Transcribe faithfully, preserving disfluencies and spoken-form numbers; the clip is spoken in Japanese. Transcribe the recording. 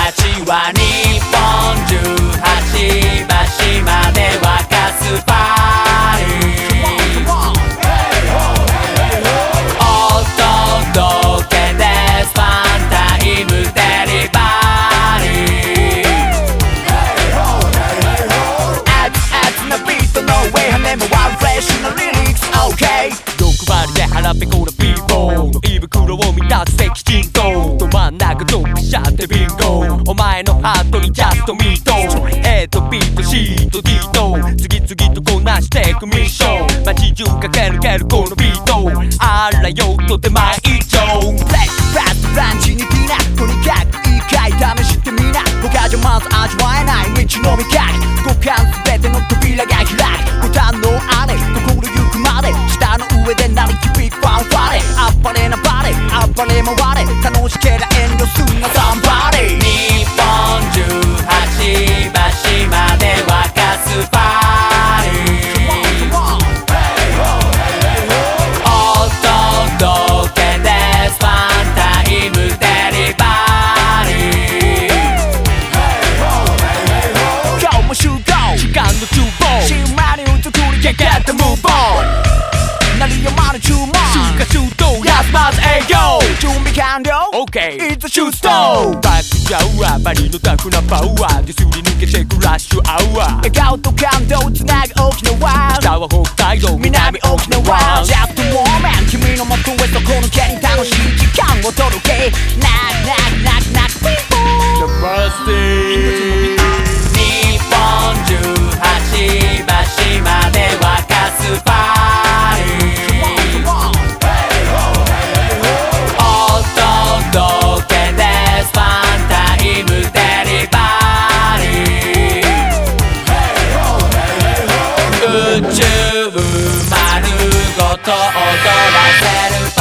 たちは日本中端々まで沸かすパーティーお届けですファンタイムデリバリー熱々なビートの上跳ね回るフレッシュなリリックス OK 欲張りで腹ペコなピーポーの胃袋を満たす敵陣とど真ん中ドンピシャってビンゴお前のハートにジャストミート A と B と C と D と次々とこなしていくミッション街中駆け抜けるこのビートあらよと手前一丁ブレックファストランチにディナーとにかくいいかい試してみな他じゃまず味わえない道のみか五感全ての扉が開くボタンの姉心ゆくまで下の上で鳴り響くファンファレあっぱれなバレ暴れ回れ楽しけりゃ遠慮すんなサンバディ日本中端々まで沸かすパーティーお届けですファンタイムデリバリー今日も集合時間の厨房新メニュー作り Get get the move on鳴りやまぬ注文集荷集動やすまず営業準備完了 OK It's a shoot stone バックジャワーバリのタフなパワーで擦り抜けてくラッシュアワー笑顔と感動つなぐ沖縄北は北海道南沖縄 Just a moment 君の求めそこのけに楽しい時間を届け Knock knock knock knock people The first thing 日本中端々まで沸かすパーティーお届けですファンタイムデリバリー宇宙丸ごと踊らせる